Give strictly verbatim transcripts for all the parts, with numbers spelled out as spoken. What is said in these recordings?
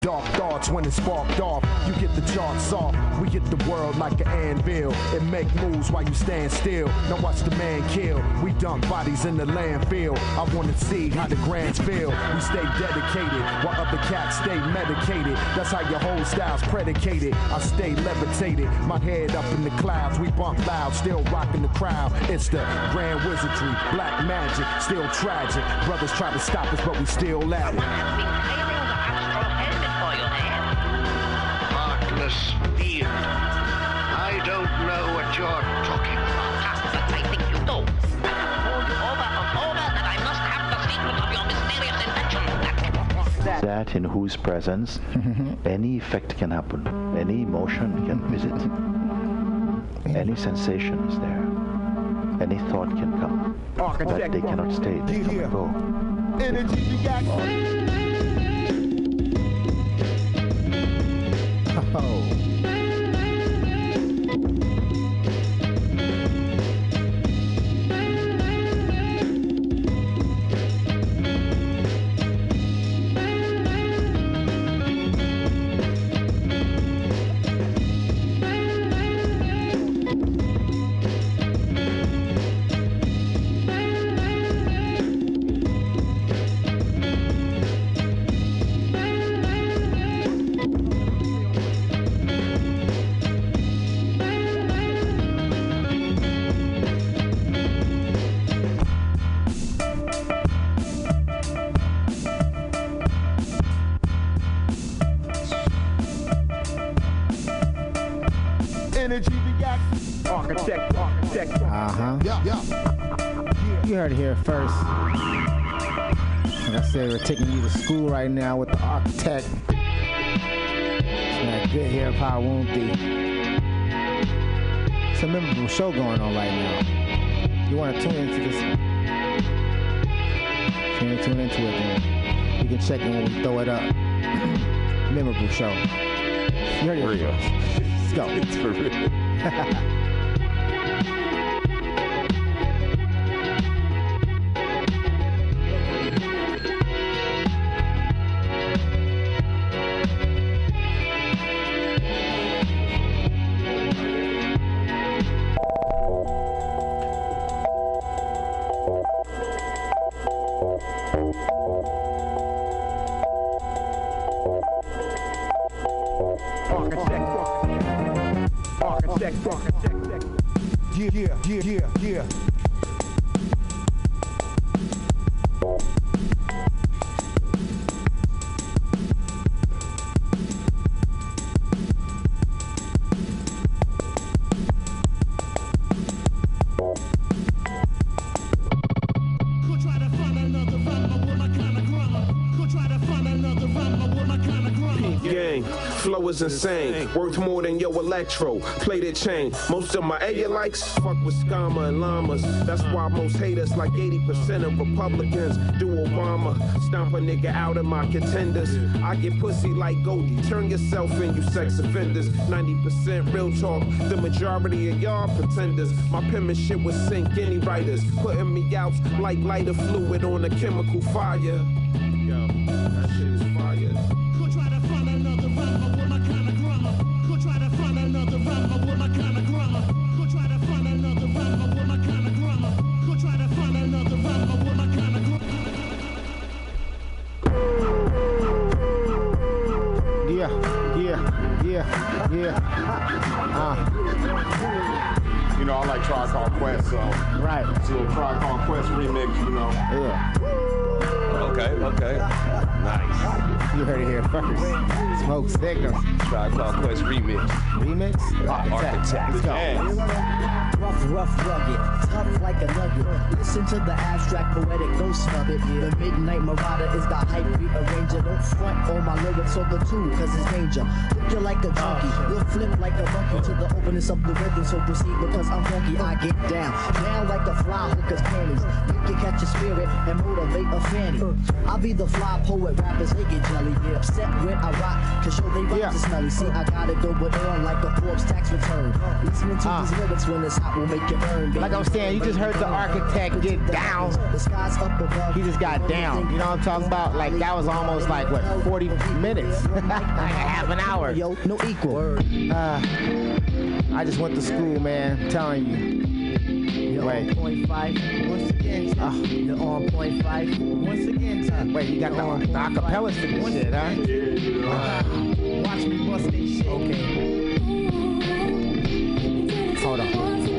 Dark thoughts when it's sparked off. You get the charts off. We get the world like an anvil. It make moves while you stand still. Now watch the man kill. We dump bodies in the landfill. I wanna see how the grands feel. We stay dedicated while other cats stay medicated. That's how your whole style's predicated. I stay levitated. My head up in the clouds. We bump loud, still rocking the crowd. It's the grand wizardry, black magic, still tragic. Brothers try to stop us, but we still at it. Field. I don't know what you're talking about. Ah, but I think you do. I have told you over and over that I must have the secret of your mysterious invention. That, that in whose presence any effect can happen, any emotion can visit, any sensation is there, any thought can come, that they cannot stay, they come and go. Energy reaction. Oh. Energy reaction. Architect, architect. Uh-huh. Yeah, yeah. You heard it here first. Like I said, we're taking you to school right now with the architect. That good hip hop won't be. It's a memorable show going on right now. You want to tune into this? If you ain't tune into it, then you can check it when we throw it up. Memorable show. You heard it real. Let's go. It's for real. Yeah, yeah, yeah, yeah, yeah. Flow is insane, worth more than your electro. Play the chain, most of my A likes fuck with Skama and llamas. That's why most haters, like eighty percent of Republicans, do Obama. Stomp a nigga out of my contenders. I get pussy like Goldie. Turn yourself in, you sex offenders. ninety percent real talk, the majority of y'all pretenders. My penmanship would sink any writers, putting me out like lighter fluid on a chemical fire. Yo, that shit is fire. Yeah, yeah, yeah, yeah. Uh. You know, I like Tribe Called Quest, so right. It's a little Tribe Called Quest remix, you know. Yeah. Okay, okay. Nice. You heard it here first. Smoke Signals. Tribe Called Quest remix. Remix? Architect. Let's go. Rough, rough, rugged, tough like a nugget. Listen to the abstract, poetic, don't snub it. The Midnight Marauder is the hype beat arranger. Don't front all my lyrics on the two, cause it's danger. Look you like a junkie, you'll flip like a monkey to the openness of the rhythm. So proceed because I'm funky, I get down. Down like a fly hooker's panties. You can catch a spirit and motivate a fanny. I'll be the fly poet, rappers, they get jelly. Get upset when I rock, to show they right Yeah. to snug Cali. See, I gotta go it on like a Forbes tax return. Listening to Uh. these lyrics when it's hot will make you burn. Like I was saying, you just heard the architect get down. The sky's up above. He just got down. You know what I'm talking about? Like that was almost like what, forty minutes, like a half an hour. Yo, no equal. Uh, I just went to school, man. I'm telling you. You're Wait. on point five. Once again, Uh, you're on point five. Once again, time. Wait, you got the, the acapellas to this shit, huh? Watch me bust they shit. Okay. Hold on.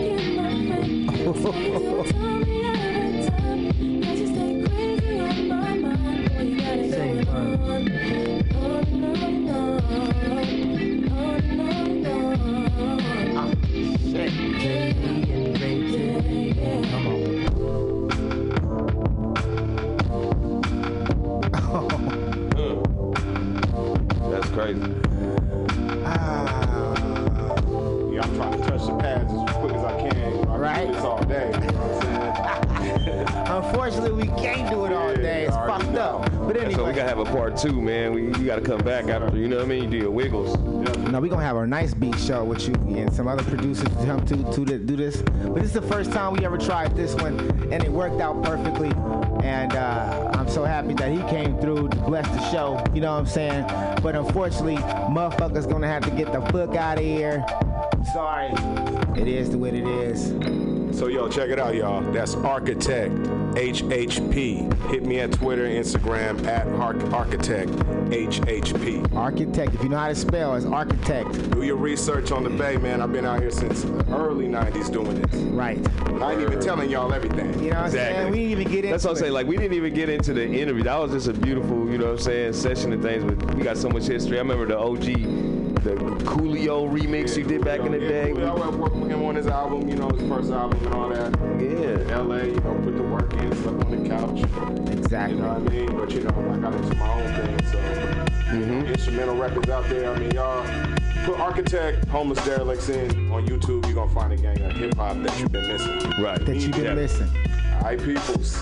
Say, uh, Oh, shit. J D and Ray J. Come on. That's crazy. Yeah, I'm trying to touch the pads as quick as I can. You know, I Right. can do this all day. You know what I'm saying? Unfortunately, we can't do it all day. It's Yeah, I already fucked up. know. But So we anyway, gotta have a part two, man. We you gotta come back after, you know what I mean? You do your wiggles. no, we're gonna have a nice beat show with you and some other producers to come to to the, do this. But this is the first time we ever tried this one, and it worked out perfectly. And uh, I'm so happy that he came through to bless the show. You know what I'm saying? But unfortunately, motherfuckers gonna have to get the fuck out of here. Sorry, it is the way it is. So, yo, check it out, y'all. That's Architect, H H P. Hit me at Twitter and Instagram at Arch- Architect, H H P. Architect. If you know how to spell, it's architect. Do your research on the Bay, man. I've been out here since the early nineties doing this. Right. I ain't even telling y'all everything. You know what I'm saying? Exactly. We didn't even get into That's what I'm it. saying. Like, we didn't even get into the interview. That was just a beautiful, you know what I'm saying, session and things. But we got so much history. I remember the O G, the Coolio remix you did back in the Yeah, day. I went work with him on his album, you know, his first album and all that. Yeah. In L A, you know, put the work in, slept on the couch. Exactly. You know what I mean? But, you know, I got into my own thing, so. Mm-hmm. Instrumental records out there. I mean, y'all put Architect, Homeless Derelicts in on YouTube. You're going to find a gang of hip hop that you've been missing. Right. That you've been Yeah. missing. All right, peoples.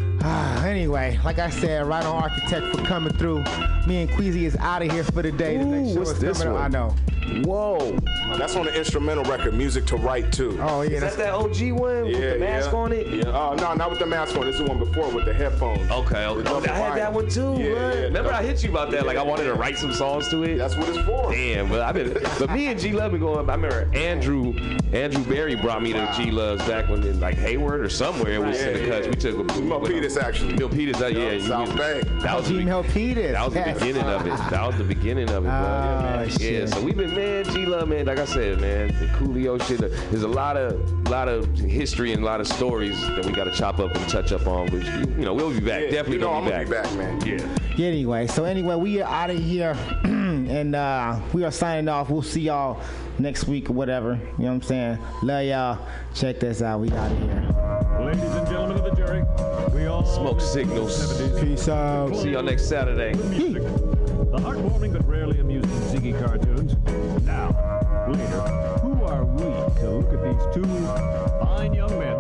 Ah, anyway, like I said, right on Architect for coming through. Me and Queasy is out of here for the day. The next Ooh, show what's is this coming up. one? I know. Whoa. That's on the instrumental record, Music to Write too. Oh yeah, Is that's that that O G one with the mask yeah. on it? Yeah. Oh, no, not with the mask on. This is the one before with the headphones. Okay, okay. The Oh, double I had that vinyl. one too. Yeah, man. yeah, Remember I hit you about that? Like I Yeah, wanted to yeah. write some songs to it. That's what it's for. Damn, but I've been, but me and G Love been going. I remember Andrew, Andrew Berry brought me to G Love's back when in like Hayward or somewhere it was Yeah, in the cuts. yeah. We took a Milpitas, actually. Milpitas, uh, yeah, you South was- Bay. That was G the, be- Milpitas. that was the Yes. beginning of it. That was the beginning of it, bro. Oh, yeah, shit. so we've been, man, G Love, man. Like I said, man, the Coolio shit. uh, There's a lot of, lot of history and a lot of stories that we got to chop up and touch up on. Which you know, we'll be back. Yeah, Definitely you know gonna I'm be gonna back. be back, man. Yeah. Yeah, anyway, so anyway, we are out of here, and uh, we are signing off. We'll see y'all next week or whatever. You know what I'm saying? Love y'all. Check this out. We out of here. Ladies and gentlemen of the jury, we all Smoke signals. seventies Peace out. See y'all next Saturday. music. The heartwarming but rarely amusing Ziggy cartoons. Now, later, who are we to look at these two fine young men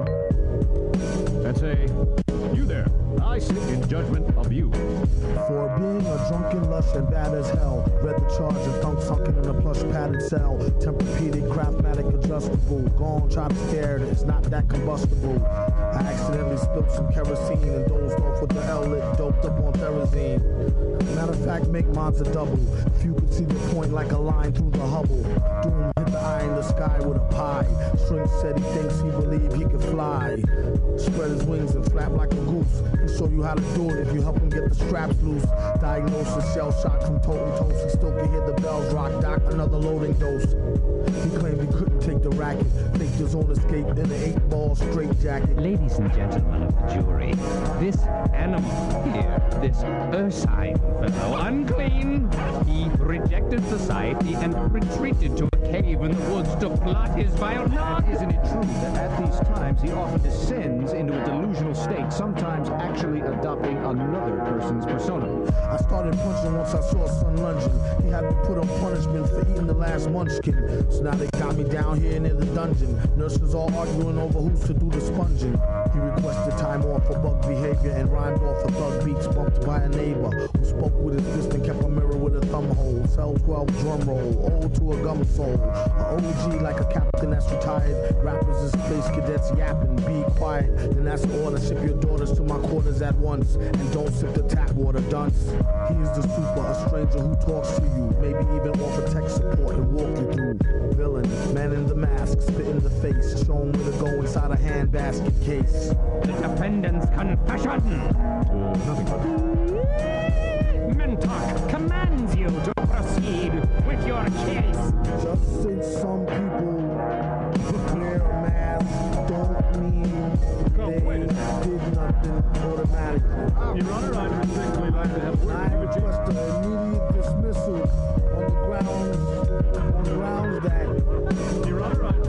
and say, you there, I sit in judgment of you. For being a drunken lush and bad as hell. Read the charge and thunk sunken in a plush padded cell. Tempur-Pedic, Craftmatic, adjustable. Gone, try to scare it, it's not that combustible. I accidentally spilled some kerosene and dozed off with the L-lit, doped up on Therazine. Matter of fact, make mods a double. If you could see the point like a line through the Hubble. Doom hit the eye in the sky with a pie. String said he thinks he believe he could fly. Spread his wings and flap like a goose. He'll show you how to do it if you help him get the straps loose. Diagnosis, shell shock from totem toast. He still can hear the bells rock. Doc, another loading dose. He claimed he couldn't take the racket. Faked his own escape in an eight-ball straight jacket. Ladies and gentlemen of the jury, this animal here, this ursine fellow, unclean, he rejected society and retreated to a cave in the woods to plot his vile knot. Isn't it true that at these times he often descends into a delusional state, sometimes actually adopting another person's persona? I started punching once I saw son lunging. He had me put on punishment for eating the last munchkin. So now they got me down here near the dungeon. Nurses all arguing over who's to do the sponging. He requested time off for bug behavior and rhymed off for thug beats bumped by a neighbor who spoke with his fist and kept a mirror with a thumb hole. cell twelve drum roll, old to a gum soul. A O G like a captain that's retired. Rappers and space cadets yapping, be quiet. Then that's the order, ship your daughters to my quarters at once. And don't sip the tap water, dunce. He is the super, a stranger who talks to you. Maybe even offer tech support and walk you through. Villain, man in the mask, spit in the face. Show him where to go inside a handbasket case. The defendant's confession. Uh, nothing but... Mentok commands you to proceed with your case. Just since some people wear a mask don't mean they did nothing automatically. Your Honor, I'd particularly like to have I request an immediate dismissal on the grounds, on grounds that Your Honor, I...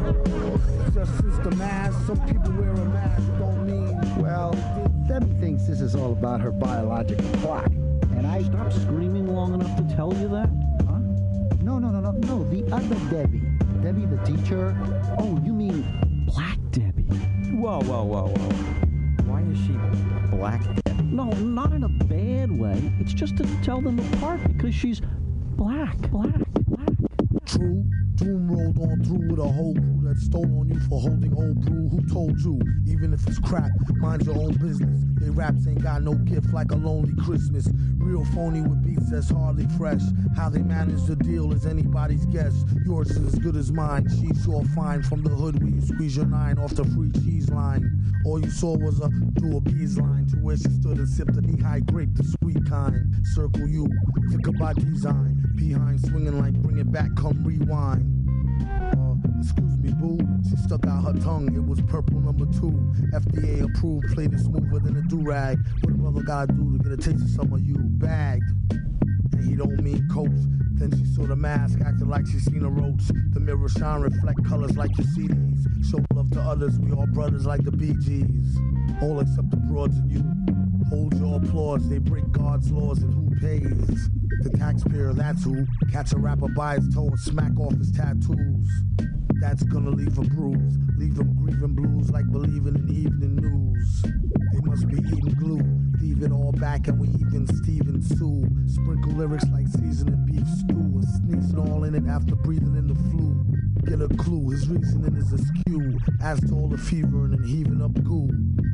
just since the mask, some people wear a mask don't mean. Well, Debbie thinks this is all about her biological clock. And I... Stop screaming long enough to tell you that? Huh? No, no, no, no, no, the other Debbie. Debbie the teacher. Oh, you mean Black Debbie? Whoa, whoa, whoa, whoa. Why is she Black Debbie? No, not in a bad way. It's just to tell them apart because she's black, black, black. True, Doom rolled on through with a whole crew that stole on you for holding old brew. Who told you? Even if it's crap, mind your own business. They raps ain't got no gift like a lonely Christmas. Real phony with beats that's hardly fresh. How they manage the deal is anybody's guess. Yours is as good as mine. She's sure fine from the hood where you squeeze your nine off the free cheese line. All you saw was a do a bees line to where she stood and sipped a knee-high grape, the sweet kind. Circle you, think about design. Behind swinging like bring it back, come rewind. Uh, excuse me, boo. She stuck out her tongue. It was purple number two. F D A approved. Played it smoother than a do-rag. What a brother gotta do to get a taste of some of you? Bagged. And he don't mean coach. Then she saw the mask, acted like she seen a roach. The mirror shine, reflect colors like your C Ds. Show love to others. We all brothers like the Bee Gees. All except the broads and you. Hold your applause. They break God's laws and who pays? The taxpayer, that's who. Catch a rapper by his toe and smack off his tattoos. That's gonna leave a bruise. Leave them grieving blues like believing in evening news. They must be eating glue. Leave it all back and we even Steven Sue. Sprinkle lyrics like seasoning beef stew. And sneezing all in it after breathing in the flu. Get a clue, his reasoning is askew. As to all the fevering and heaving up goo.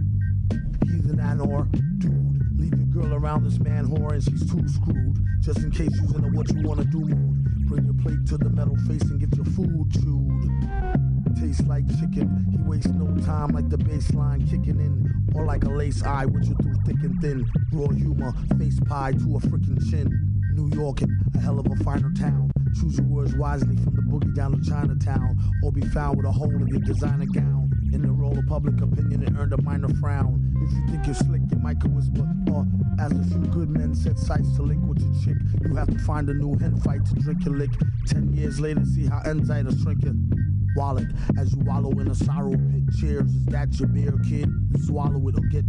Heathen Anor, dude. Leave your girl around this man whore and she's too screwed. Just in case she's in a what you wanna do mood. Bring your plate to the metal face and get your food chewed. Tastes like chicken. He wastes no time like the bass line kicking in. Or like a lace eye with you through thick and thin. Raw humor, face pie to a freaking chin. New Yorkin', a hell of a finer town. Choose your words wisely from the boogie down to Chinatown. Or be found with a hole in your designer gown. In the role of public opinion, it earned a minor frown. If you think you're slick, you might could whisper. Or as a few good men set sights to link with your chick, you have to find a new hen fight to drink your lick. Ten years later, see how enzyme will shrink your wallet as you wallow in a sorrow pit. Cheers, is that your beer, kid? Swallow it or get.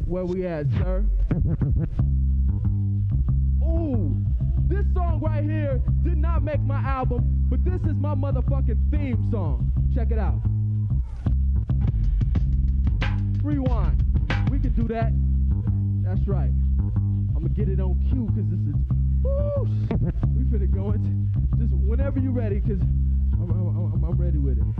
Where we at, sir? Ooh, this song right here did not make my album, but this is my motherfucking theme song. Check it out. Rewind. We can do that. That's right. I'm gonna get it on cue because this is, whoo, we finna go into, just whenever you're ready, because I'm, I'm, I'm, I'm ready with it.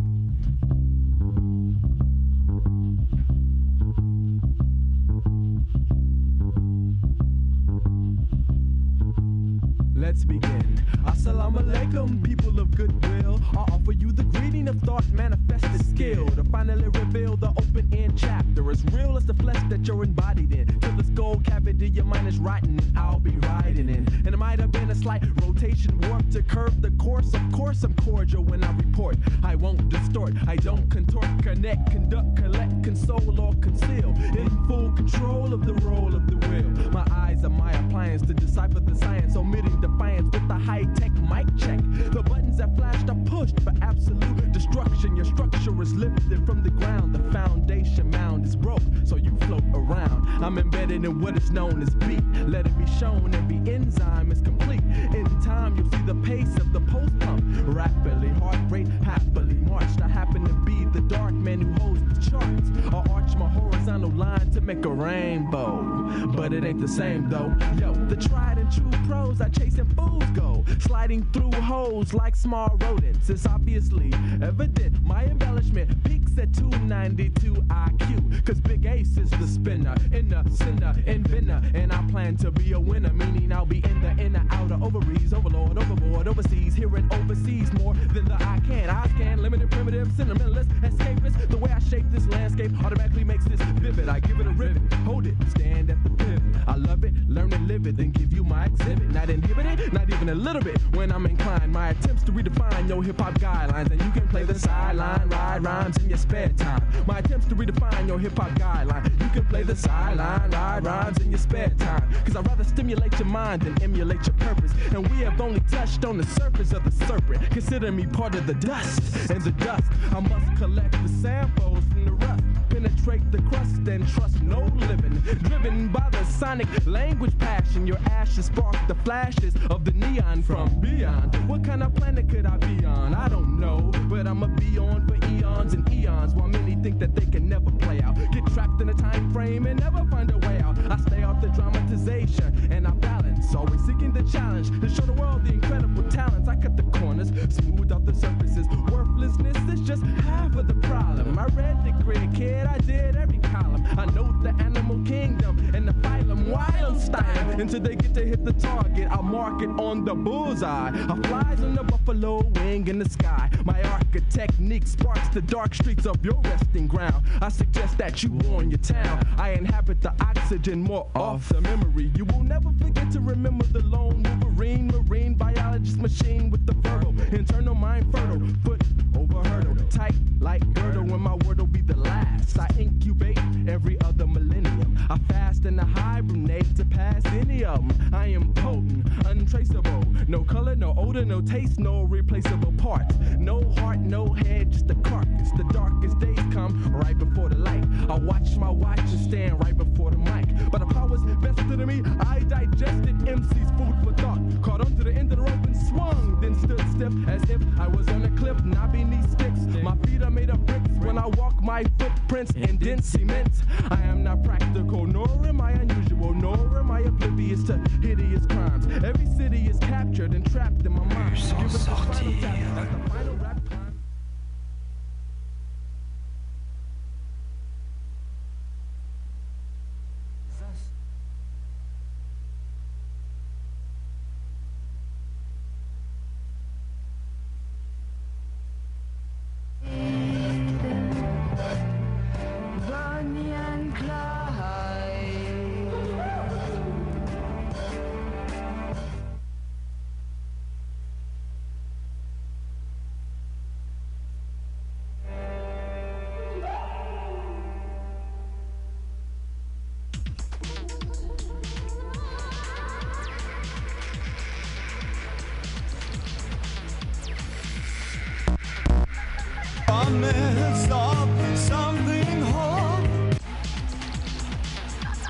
Let's begin. Assalamu alaikum, people of goodwill. I offer you the greeting of thought, manifested skill to finally reveal the open-end chapter, as real as the flesh that you're embodied in. To the skull cavity, your mind is writing, and I'll be riding in. And it might have been a slight rotation warp to curve the course. Of course, I'm cordial when I report. I won't distort, I don't contort, connect, conduct, collect, console, or conceal. In full control of the role of the will. My eyes are my appliance to decipher the science, omitting defiance with the high-tech mic check. The buttons that flashed are pushed for absolute destruction. Your structure is lifted from the ground. The foundation mound is broke, so you float around. I'm embedded in what is known as beat. Let it be shown every enzyme is complete. In time, you'll see the pace of the post pump. Rapidly, heart rate happily marched. I happen to be the dark man who holds the charts. I arch my horizontal line to make a rainbow, but it ain't the same though. Yo, the tried and true pros I chasing fools go, sliding through holes like small rodents. It's obviously evident my embellishment peaks at two ninety-two I Q, cause Big Ace is the spinner, inner sinner, inventor, and I plan to be a winner, meaning I'll be in the inner, outer ovaries, overlord, overboard, overseas, here and overseas, more than the I can. I can, limited, primitive, sentimentalist, escapist. The way I shape this landscape automatically makes this vivid. I give it a rivet, hold it, stand at the pivot. I love it, learn and live it, then give you my exhibit. Not inhibited, not even a little bit. When I'm inclined, my attempts to redefine your hip-hop guidelines, and you can play the sideline, ride rhymes in your spare time. My attempts to redefine your hip-hop guideline, you can play the sideline, ride rhymes in your spare time. Cause I'd rather stimulate your mind than emulate your purpose, and we have only touched on the surface of the serpent. Consider me part of the dust, and the dust I must collect the samples from the rust, penetrate the crust and trust no living. Driven by the sonic language passion, your ashes spark the flashes of the neon from beyond. What kind of planet could I be on? I don't know, but I'ma be on for eons and eons, while many think that they can never play out. Get trapped in a time frame and never find a way out. I stay off the dramatization and I balance, always seeking the challenge to show the world the incredible talents. I cut the corners, smooth out the surfaces. Worthlessness is just half of the problem. I read the grid, kid, I did every column. I know the animal kingdom and the phylum wild style. Until they get to hit the target, I'll mark it on the bullseye. I flies on the buffalo wing in the sky. My architect technique sparks the dark streets of your resting ground. I suggest that you warn your town. I inhabit the oxygen more off the memory. You will never forget to remember the lone Wolverine, marine biologist machine with the verbal internal mind fertile. Foot over hurdle, tight like girdle. When my word will be the last, I incubate every other millennium. I fast and I hibernate to pass any of them. I am potent, untraceable. No color, no odor, no taste, no replaceable parts. No heart, no head, just a carcass. The darkest days come right before the light. I watch my watch and stand right before the mic. But the powers vested in me, I digested M C's food for thought. Caught onto the end of the rope and swung, then stood stiff as if I was on a cliff, not beneath sticks. My feet are made of bricks when I walk, my footprints in dense cement. I am not practical, nor am I unusual, nor am I oblivious to hideous crimes. Every city is captured and trapped in my mind. Give it the final tap as the final rap climb. Promise of something hard.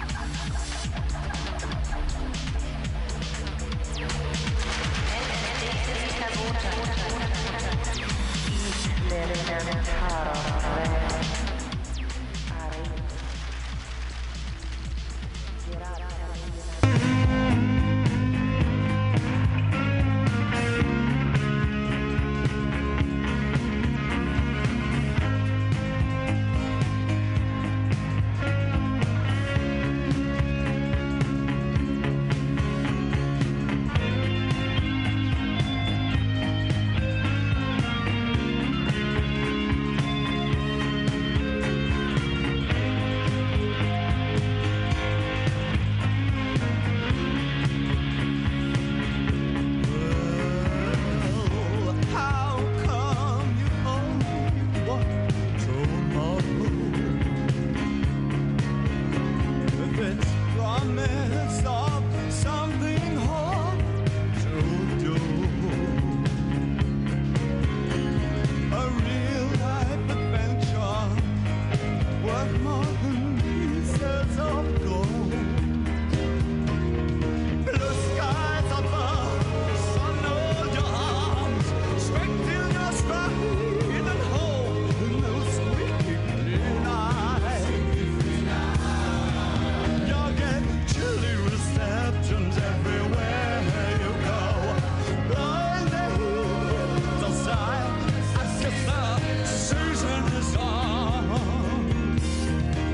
Susan is on.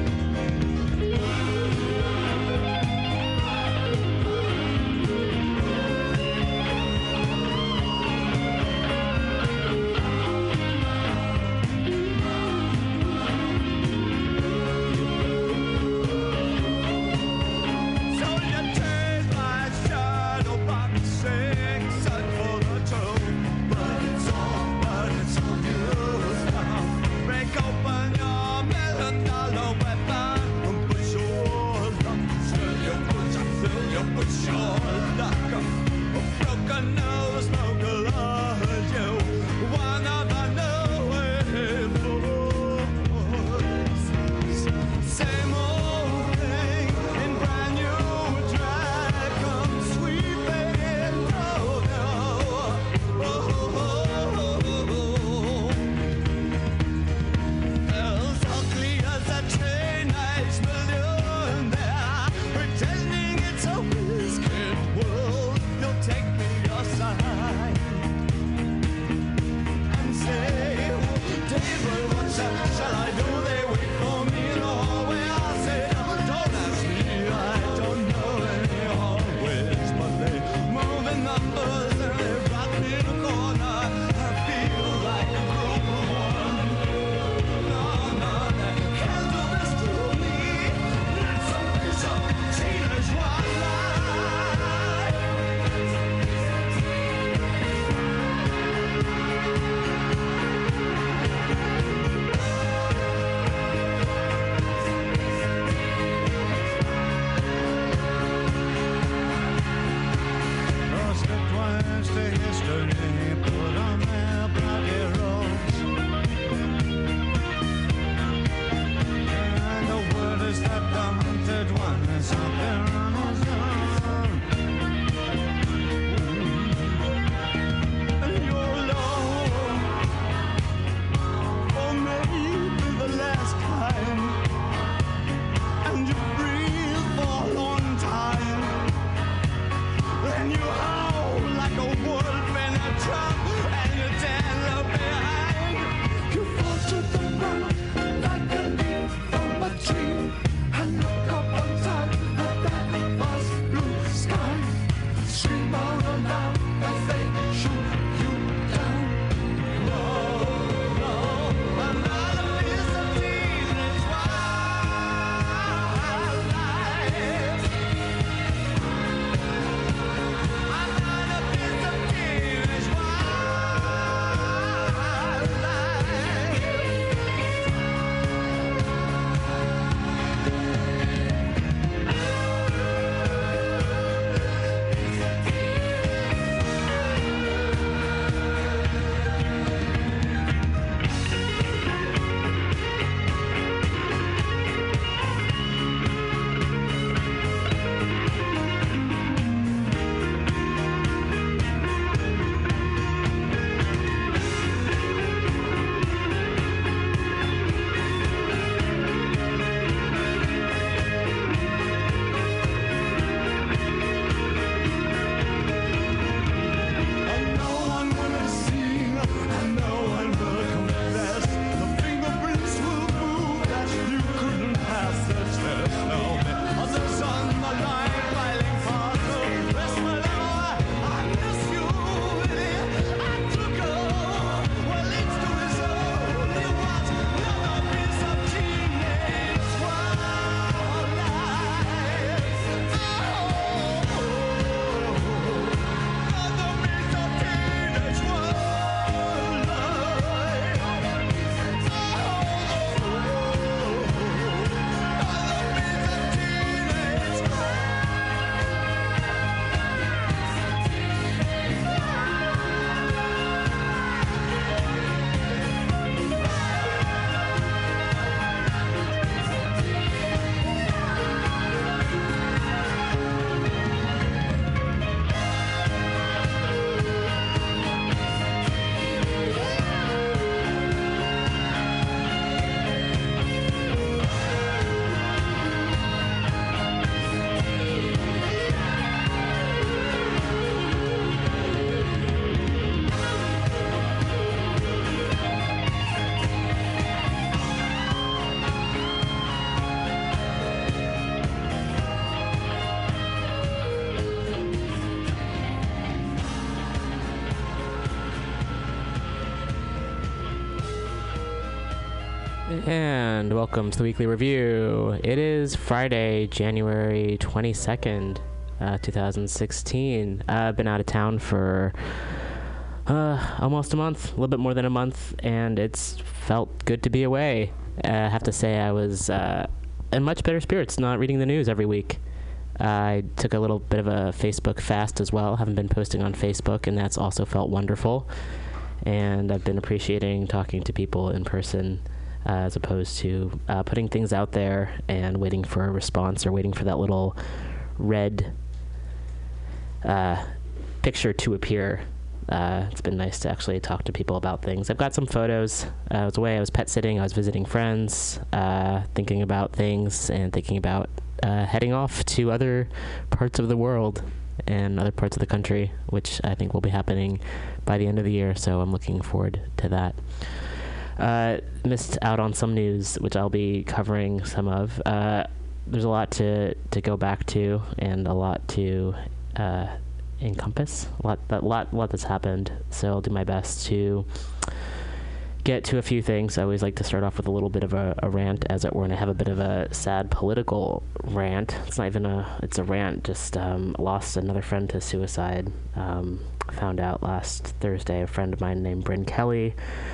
And welcome to the Weekly Review. It is Friday, January twenty-second, uh, twenty sixteen. Uh, I've been out of town for uh, almost a month, a little bit more than a month, and it's felt good to be away. Uh, I have to say I was uh, in much better spirits not reading the news every week. I took a little bit of a Facebook fast as well. Haven't been posting on Facebook, and that's also felt wonderful. And I've been appreciating talking to people in person uh, as opposed to uh, putting things out there and waiting for a response or waiting for that little red uh, picture to appear. Uh, it's been nice to actually talk to people about things. I've got some photos. Uh, I was away. I was pet sitting. I was visiting friends, uh, thinking about things and thinking about uh, heading off to other parts of the world and other parts of the country, which I think will be happening by the end of the year. So I'm looking forward to that. Uh, missed out on some news, which I'll be covering some of. Uh, there's a lot to, to go back to and a lot to uh, encompass, a lot, a lot, a lot that's happened. So I'll do my best to get to a few things. I always like to start off with a little bit of a, a rant, as it were, and I have a bit of a sad political rant. It's not even a, it's a rant, just um, lost another friend to suicide. Um, found out last Thursday, a friend of mine named Bryn Kelly,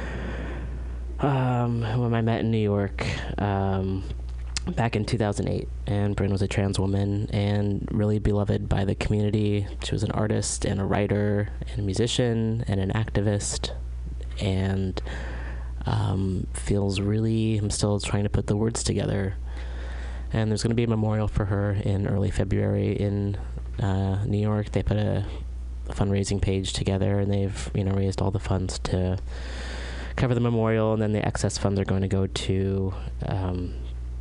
um, whom I met in New York um, back in two thousand eight. And Bryn was a trans woman and really beloved by the community. She was an artist and a writer and a musician and an activist, and um, feels really, I'm still trying to put the words together. And there's going to be a memorial for her in early February in uh, New York. They put a, a fundraising page together, and they've, you know, raised all the funds to cover the memorial, and then the excess funds are going to go to um,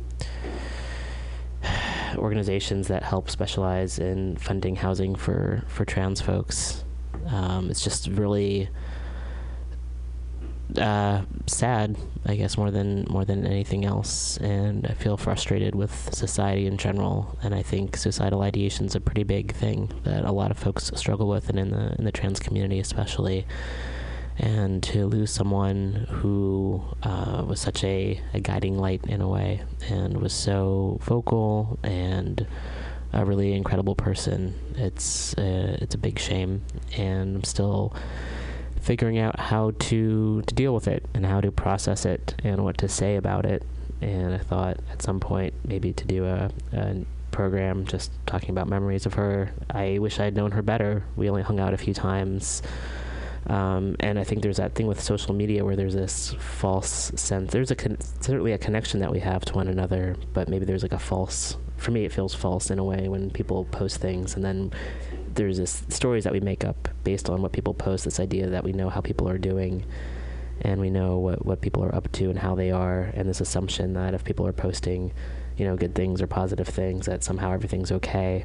organizations that help specialize in funding housing for, for trans folks. Um, it's just really uh, sad, I guess, more than more than anything else, and I feel frustrated with society in general. And I think suicidal ideation is a pretty big thing that a lot of folks struggle with, and in the in the trans community especially. And to lose someone who uh, was such a, a guiding light in a way, and was so vocal and a really incredible person, it's uh, it's a big shame, and I'm still figuring out how to to deal with it and how to process it and what to say about it. And I thought at some point maybe to do a, a program just talking about memories of her. I wish I'd known her better. We only hung out a few times. Um, and I think there's that thing with social media where there's this false sense. There's a con- certainly a connection that we have to one another, but maybe there's like a false, for me it feels false in a way when people post things, and then there's this stories that we make up based on what people post, this idea that we know how people are doing and we know what, what people are up to and how they are, and this assumption that if people are posting, you know, good things or positive things, that somehow everything's okay.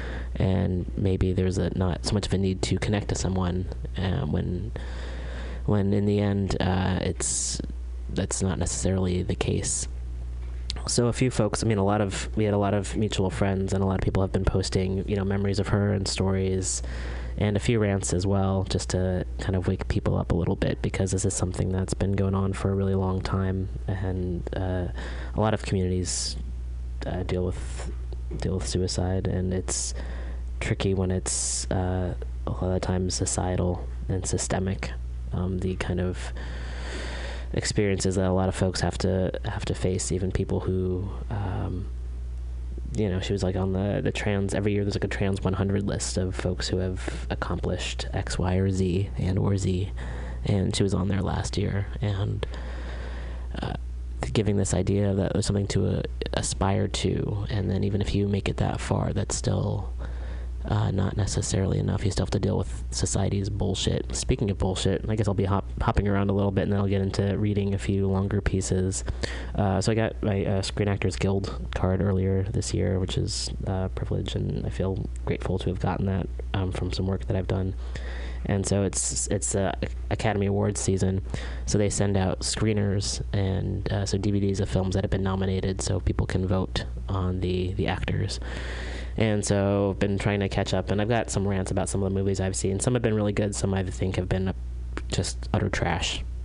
And maybe there's a, not so much of a need to connect to someone um, when when in the end uh, it's that's not necessarily the case. So a few folks, I mean, a lot of, we had a lot of mutual friends, and a lot of people have been posting, you know, memories of her and stories, and a few rants as well, just to kind of wake people up a little bit, because this is something that's been going on for a really long time, and uh, a lot of communities uh, deal with deal with suicide, and it's tricky when it's uh, a lot of times societal and systemic. Um, the kind of experiences that a lot of folks have to have to face, even people who, um, you know, she was like on the, the trans, every year there's like a trans one hundred list of folks who have accomplished X, Y, or Z, and or Z, and she was on there last year, and uh, giving this idea that there's something to uh, aspire to, and then even if you make it that far, that's still Uh, not necessarily enough. You still have to deal with society's bullshit. Speaking of bullshit, I guess I'll be hop hopping around a little bit, and then I'll get into reading a few longer pieces. Uh, so I got my uh, Screen Actors Guild card earlier this year, which is a uh, privilege, and I feel grateful to have gotten that um, from some work that I've done. And so it's it's uh, Academy Awards season, so they send out screeners and uh, so D V Ds of films that have been nominated, so people can vote on the the actors. And so I've been trying to catch up, and I've got some rants about some of the movies I've seen. Some have been really good, some I think have been just utter trash.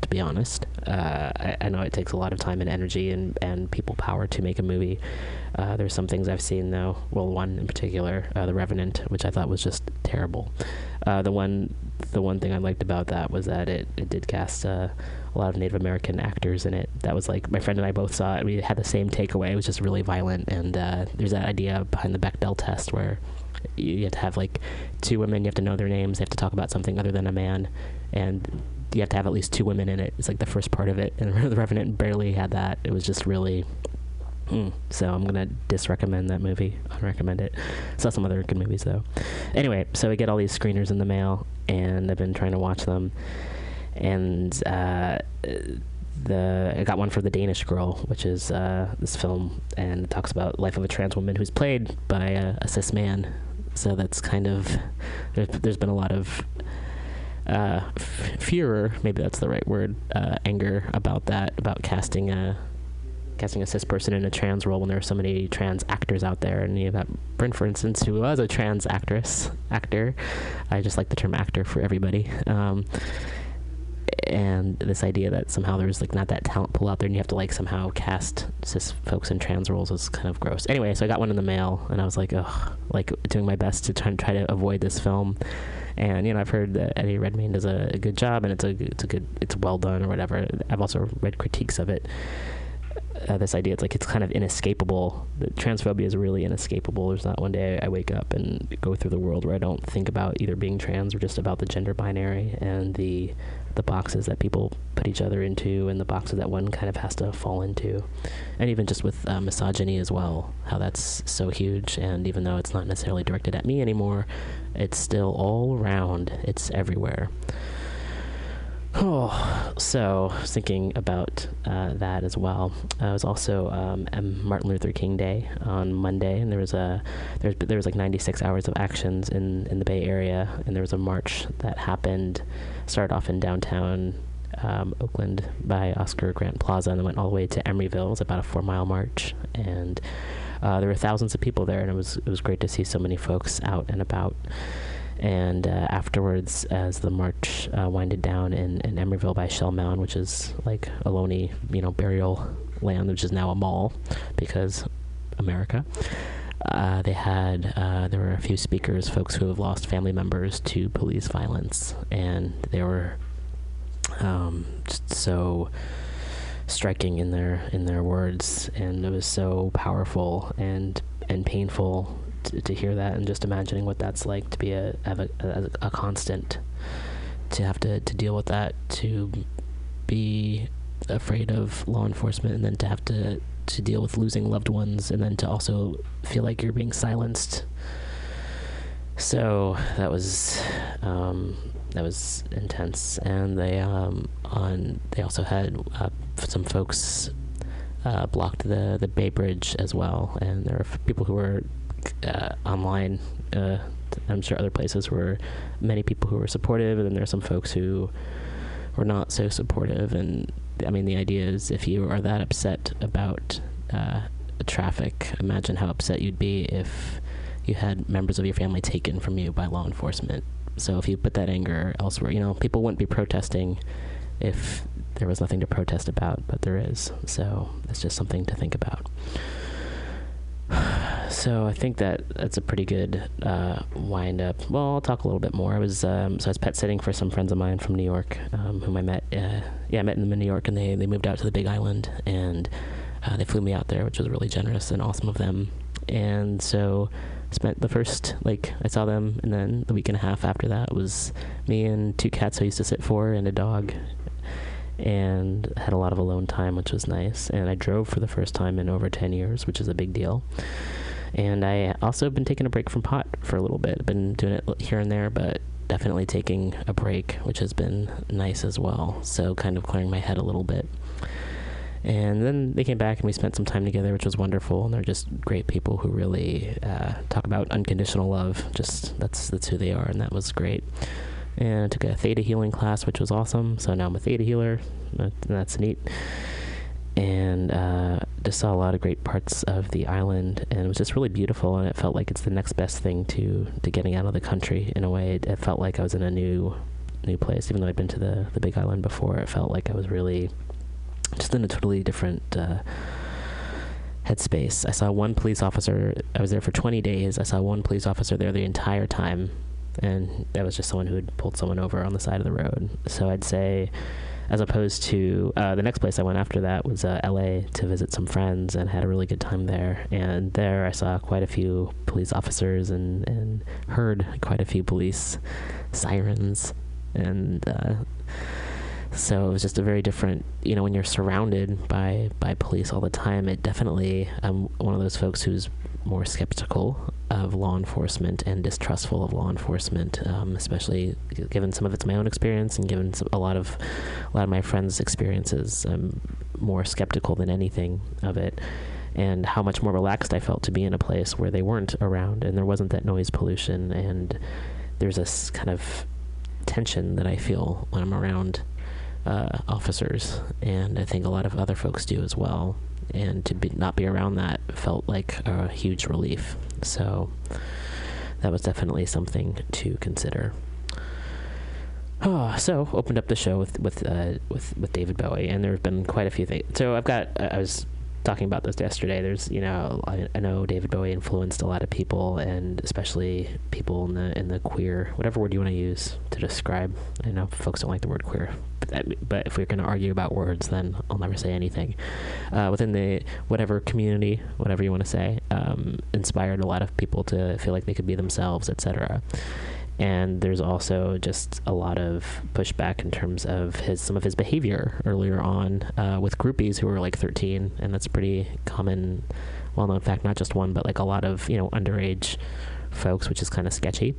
to be honest. Uh, I, I know it takes a lot of time and energy and, and people power to make a movie. Uh, there's some things I've seen, though. Well, one in particular, uh, The Revenant, which I thought was just terrible. Uh, the one the one thing I liked about that was that it, it did cast uh, a lot of Native American actors in it. That was like, my friend and I both saw it. We had the same takeaway. It was just really violent. And uh, there's that idea behind the Bechdel test where you have to have like two women, you have to know their names, they have to talk about something other than a man, and you have to have at least two women in it. It's like the first part of it, and The Revenant barely had that. It was just really mm. So I'm gonna disrecommend that movie. Unrecommend it. Saw some other good movies though. Anyway, so we get all these screeners in the mail, and I've been trying to watch them, and uh the I got one for The Danish Girl, which is uh, this film, and it talks about life of a trans woman who's played by a, a cis man. So that's kind of there's, there's been a lot of uh, f- furor, maybe that's the right word, uh, anger about that, about casting a casting a cis person in a trans role when there are so many trans actors out there. And you have Bryn, for instance, who was a trans actress actor. I just like the term actor for everybody. Um, and this idea that somehow there's like not that talent pool out there and you have to like somehow cast cis folks in trans roles is kind of gross. Anyway, so I got one in the mail and I was like, ugh, like doing my best to try and try to avoid this film. And you know, I've heard that Eddie Redmayne does a, a good job, and it's a it's a good it's well done or whatever. I've also read critiques of it. Uh, this idea, it's like it's kind of inescapable. The transphobia is really inescapable. There's not one day I wake up and go through the world where I don't think about either being trans or just about the gender binary and the the boxes that people put each other into and the boxes that one kind of has to fall into. And even just with uh, misogyny as well, how that's so huge. And even though it's not necessarily directed at me anymore, it's still all around. It's everywhere. Oh, so I was thinking about uh, that as well. Uh, it was also um, Martin Luther King Day on Monday, and there was a there was there was like ninety-six hours of actions in, in the Bay Area, and there was a march that happened, started off in downtown um, Oakland by Oscar Grant Plaza, and then went all the way to Emeryville. It was about a four mile march, and uh, there were thousands of people there, and it was it was great to see so many folks out and about. And uh, afterwards, as the march uh, winded down in, in Emeryville by Shell Mound, which is like a Ohlone, you know, burial land, which is now a mall because America, uh, they had, uh, there were a few speakers, folks who have lost family members to police violence, and they were um, just so striking in their in their words, and it was so powerful and and painful To, to hear that, and just imagining what that's like to be a have a, a, a constant, to have to, to deal with that, to be afraid of law enforcement, and then to have to, to deal with losing loved ones, and then to also feel like you're being silenced. So that was um, that was intense. And they um, on they also had uh, some folks uh, blocked the the Bay Bridge as well, and there were people who were Uh, online. uh, I'm sure other places were many people who were supportive, and then there are some folks who were not so supportive. And I mean, the idea is, if you are that upset about uh, traffic, imagine how upset you'd be if you had members of your family taken from you by law enforcement. So if you put that anger elsewhere, you know, people wouldn't be protesting if there was nothing to protest about, but there is. So it's just something to think about. So I think that that's a pretty good uh, wind up. Well, I'll talk a little bit more. I was um, so I was pet sitting for some friends of mine from New York, um, whom I met. Uh, yeah, I met them in New York, and they, they moved out to the Big Island, and uh, they flew me out there, which was really generous and awesome of them. And so I spent the first, like, I saw them, and then the week and a half after that was me and two cats I used to sit for, and a dog, and had a lot of alone time, which was nice. And I drove for the first time in over ten years, which is a big deal. And I also been taking a break from pot for a little bit. I've been doing it here and there, but definitely taking a break, which has been nice as well. So kind of clearing my head a little bit. And then they came back and we spent some time together, which was wonderful. And they're just great people who really uh, talk about unconditional love. Just that's that's who they are, and that was great. And I took a theta healing class, which was awesome. So now I'm a theta healer. That's neat. And uh, just saw a lot of great parts of the island, and it was just really beautiful, and it felt like it's the next best thing to, to getting out of the country in a way. It, it felt like I was in a new new place. Even though I'd been to the, the Big Island before, it felt like I was really just in a totally different uh, headspace. I saw one police officer. I was there for twenty days. I saw one police officer there the entire time, and that was just someone who had pulled someone over on the side of the road. So I'd say, as opposed to uh, the next place I went after that was uh, L A to visit some friends, and had a really good time there. And there I saw quite a few police officers and, and heard quite a few police sirens. And uh, so it was just a very different, you know, when you're surrounded by, by police all the time, it definitely, I'm one of those folks who's more skeptical of law enforcement and distrustful of law enforcement, um, especially given some of it's my own experience and given some, a lot of a lot of my friends' experiences. I'm more skeptical than anything of it, and how much more relaxed I felt to be in a place where they weren't around and there wasn't that noise pollution, and there's this kind of tension that I feel when I'm around uh, officers, and I think a lot of other folks do as well. And to be, not be around that felt like a huge relief. So that was definitely something to consider. Oh, so opened up the show with with uh, with with David Bowie, and there have been quite a few things. So I've got I was talking about this yesterday. There's you know I, I know David Bowie influenced a lot of people, and especially people in the in the queer, whatever word you want to use to describe. I know folks don't like the word queer, but that, but if we're going to argue about words, then I'll never say anything. Uh, within the whatever community, whatever you want to say, um, inspired a lot of people to feel like they could be themselves, et cetera. And there's also just a lot of pushback in terms of his some of his behavior earlier on uh, with groupies who were like thirteen, and that's pretty common, well-known fact. Not just one, but like a lot of you know underage folks, which is kind of sketchy.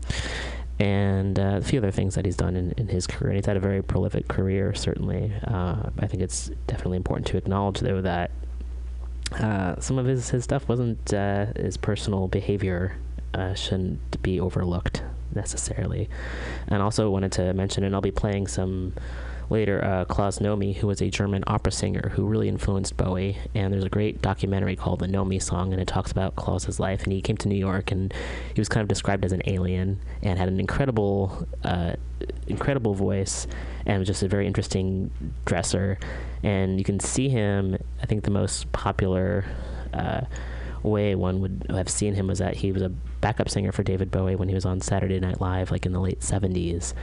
And uh, a few other things that he's done in, in his career. And he's had a very prolific career, certainly. Uh, I think it's definitely important to acknowledge, though, that uh, some of his, his stuff wasn't uh, his personal behavior uh, shouldn't be overlooked necessarily. And also wanted to mention, and I'll be playing some later, uh, Klaus Nomi, who was a German opera singer who really influenced Bowie. And there's a great documentary called The Nomi Song, and it talks about Klaus's life. And he came to New York, and he was kind of described as an alien, and had an incredible, uh, incredible voice, and was just a very interesting dresser. And you can see him, I think the most popular uh, way one would have seen him was that he was a backup singer for David Bowie when he was on Saturday Night Live, like in the late seventies.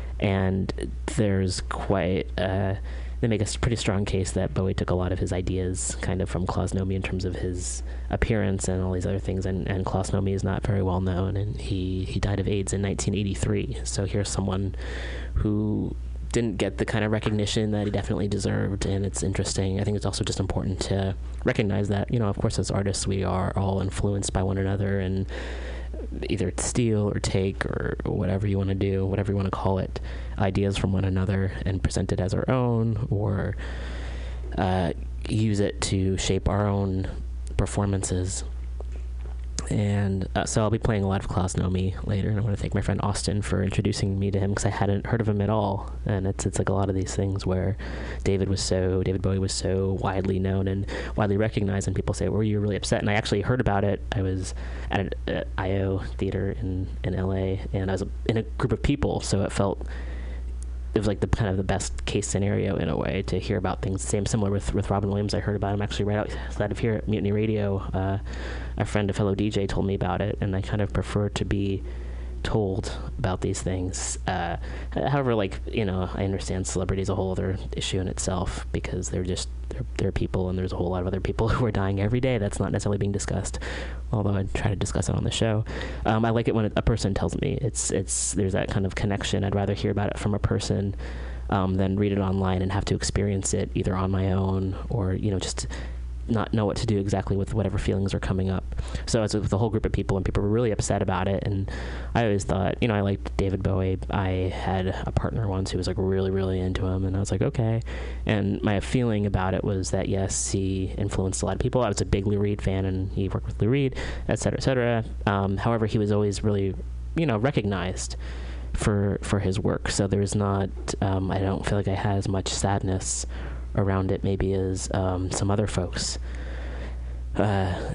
And there's quite, uh, they make a pretty strong case that Bowie took a lot of his ideas kind of from Klaus Nomi in terms of his appearance and all these other things. And, and Klaus Nomi is not very well known, and he, he died of AIDS in nineteen eighty-three. So here's someone who didn't get the kind of recognition that he definitely deserved, and it's interesting. I think it's also just important to recognize that, you know, of course, as artists, we are all influenced by one another, and either steal or take or whatever you want to do, whatever you want to call it, ideas from one another and present it as our own, or uh, use it to shape our own performances. And uh, so I'll be playing a lot of Klaus Nomi later, and I want to thank my friend Austin for introducing me to him, because I hadn't heard of him at all. And it's it's like a lot of these things where David was so David Bowie was so widely known and widely recognized, and people say, "Were you really upset?" And I actually heard about it. I was at an I O theater in in L A, and I was in a group of people, so it felt it was like the kind of the best case scenario in a way to hear about things. Same similar with with Robin Williams. I heard about him actually right outside of here at Mutiny Radio. Uh, a friend, a fellow D J, told me about it, and I kind of prefer to be told about these things. Uh, however, like, you know, I understand celebrity is a whole other issue in itself, because they're just they're, they're people, and there's a whole lot of other people who are dying every day. That's not necessarily being discussed, although I try to discuss it on the show. Um, I like it when a person tells me. It's it's there's that kind of connection. I'd rather hear about it from a person um, than read it online and have to experience it either on my own, or, you know, just not know what to do exactly with whatever feelings are coming up. So it's with a whole group of people, and people were really upset about it. And I always thought, you know, I liked David Bowie. I had a partner once who was like really, really into him, and I was like, okay. And my feeling about it was that, yes, he influenced a lot of people. I was a big Lou Reed fan, and he worked with Lou Reed, et cetera, et cetera. Um, however, he was always really, you know, recognized for for his work. So there's not, um, I don't feel like I had as much sadness around it maybe as um, some other folks. Uh,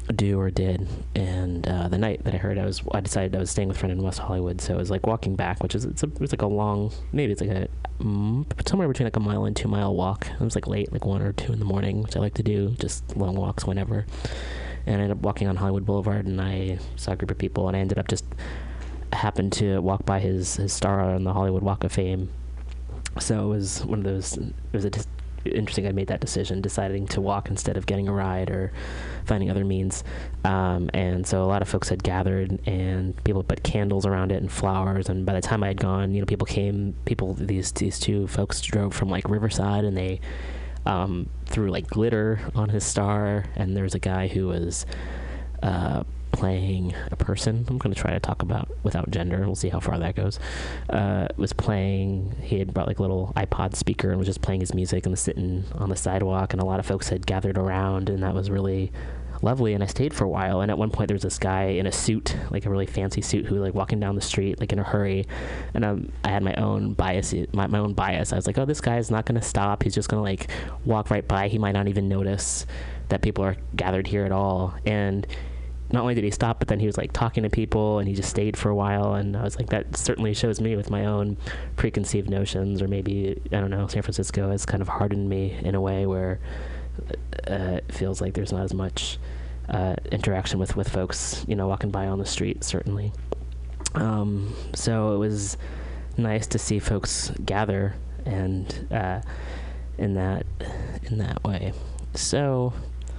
do or did. And uh, the night that I heard, I was I decided I was staying with a friend in West Hollywood, so I was like walking back, which is it's, a, it's like a long, maybe it's like a mm, somewhere between like a mile and two mile walk. It was like late, like one or two in the morning, which I like to do, just long walks whenever. And I ended up walking on Hollywood Boulevard, and I saw a group of people, and I ended up just happened to walk by his his star on the Hollywood Walk of Fame. So it was one of those. It was a dis- interesting. I made that decision, deciding to walk instead of getting a ride or finding other means. Um, and so a lot of folks had gathered, and people put candles around it and flowers. And by the time I had gone, you know, people came. People these these two folks drove from like Riverside, and they um, threw like glitter on his star. And there was a guy who was uh, playing a person. I'm going to try to talk about without gender. We'll see how far that goes. Uh, was playing. He had brought like a little iPod speaker and was just playing his music and was sitting on the sidewalk. And a lot of folks had gathered around, and that was really lovely. And I stayed for a while. And at one point, there was this guy in a suit, like a really fancy suit, who was like walking down the street like in a hurry. And um, I had my own bias. My, my own bias. I was like, oh, this guy is not going to stop. He's just going to like walk right by. He might not even notice that people are gathered here at all. And not only did he stop, but then he was like talking to people, and he just stayed for a while. And I was like, that certainly shows me with my own preconceived notions, or maybe, I don't know, San Francisco has kind of hardened me in a way where uh, it feels like there's not as much uh, interaction with, with folks, you know, walking by on the street, certainly. Um, so it was nice to see folks gather and uh, in that in that way. So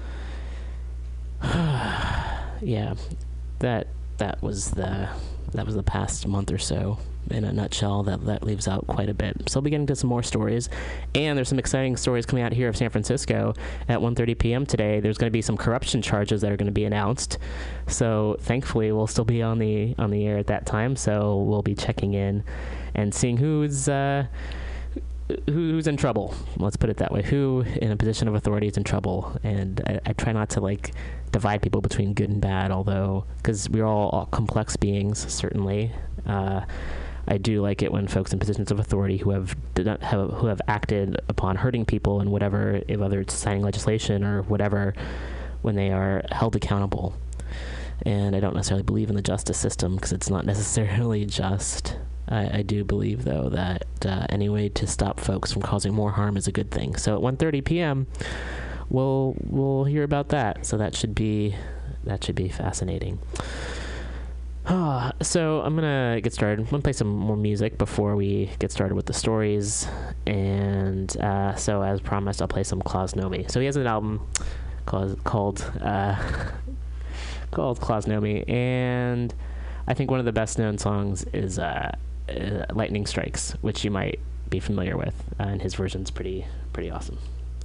yeah, that that was the that was the past month or so in a nutshell. That that leaves out quite a bit. So I'll be getting to some more stories, and there's some exciting stories coming out here of San Francisco at one thirty p.m. today. There's going to be some corruption charges that are going to be announced. So thankfully, we'll still be on the on the air at that time. So we'll be checking in and seeing who's uh, who's in trouble. Let's put it that way. Who in a position of authority is in trouble. And I, I try not to like divide people between good and bad, although because we're all, all complex beings, certainly. Uh, I do like it when folks in positions of authority who have, have who have acted upon hurting people and whatever, whether it's signing legislation or whatever, when they are held accountable. And I don't necessarily believe in the justice system because it's not necessarily just. I, I do believe, though, that uh, any way to stop folks from causing more harm is a good thing. So at one thirty p.m., we'll we'll hear about that. So that should be that should be fascinating. Uh, so I'm gonna get started. I'm gonna play some more music before we get started with the stories. And uh, so, as promised, I'll play some Klaus Nomi. So he has an album called called uh, called Klaus Nomi, and I think one of the best known songs is uh, uh, Lightning Strikes, which you might be familiar with, uh, and his version's pretty pretty awesome.